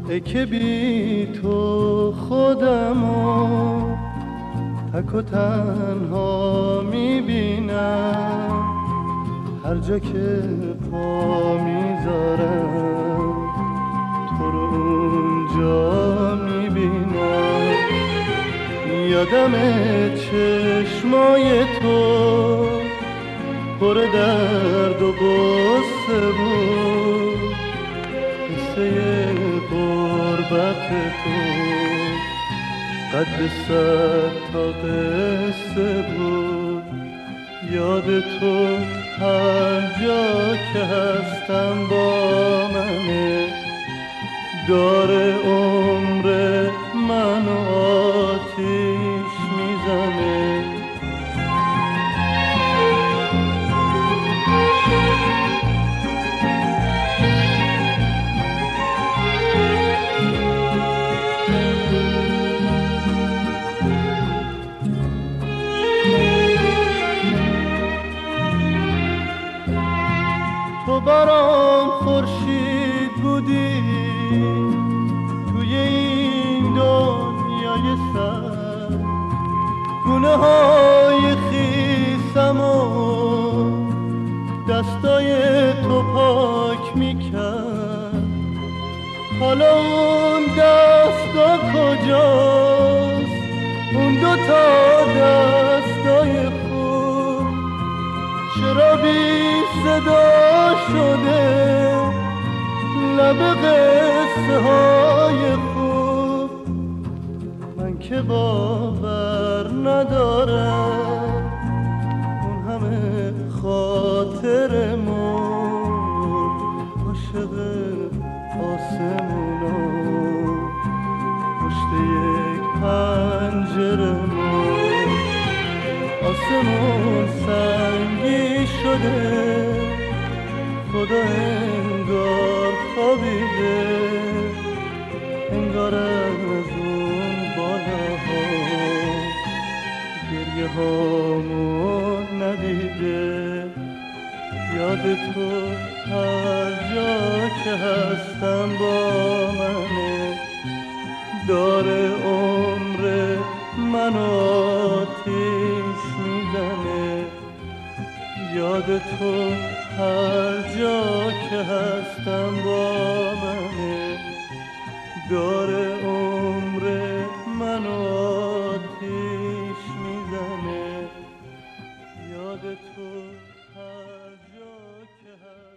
ای که بی تو خودمو تک و تنها میبینم، هر جا که پا میذارم تو رو اونجا میبینم. یادم چشمای تو پر درد و غصه بود، قصه غربت تو قد 100 تا قصه بود. یاد تو هر جا که هستم با منه، داره عمر منو آتیش میزنه. تو برام خورشید بودی توی این دنیای سر، گونه های خیسم و دستای تو پاک میکرد. حالا اون دستا کجاست، اون 2 تا دستای خوب چرا بی صدا شده لب قصه های خوب؟ من که باور ندارم اون همه خاطر مرد، عاشق آسمونا پشت یک پنجره مرد. آسمون سنگی شده، خدا انگار خوابیده، انگار از اون بالاها گریه هامو ندیده. یاد تو هر جا که هستم با منه، داره عمر منو آتیش میزنه. یاد تو هر جا که هستم با منه، داره عمر منو آتیش میزنه. یاد تو هر جا که هستم